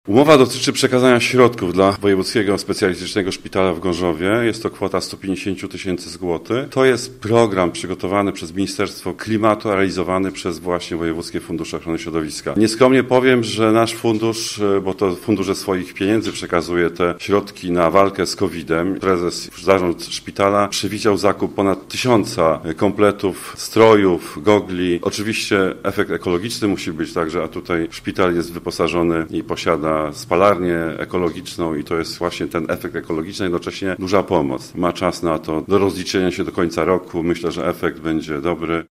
Umowa dotyczy przekazania środków dla Wojewódzkiego Specjalistycznego Szpitala w Gorzowie. Jest to kwota 150 tysięcy złotych. To jest program przygotowany przez Ministerstwo Klimatu, a realizowany przez właśnie Wojewódzkie Fundusze Ochrony Środowiska. Nieskromnie powiem, że nasz fundusz, bo to fundusz ze swoich pieniędzy przekazuje te środki na walkę z COVID-em. Prezes, zarząd szpitala przewidział zakup ponad 1000 kompletów, strojów, gogli. Oczywiście efekt ekologiczny musi być także, a tutaj szpital jest wyposażony i posiada spalarnię ekologiczną i to jest właśnie ten efekt ekologiczny, jednocześnie duża pomoc. Ma czas na to do rozliczenia się do końca roku. Myślę, że efekt będzie dobry.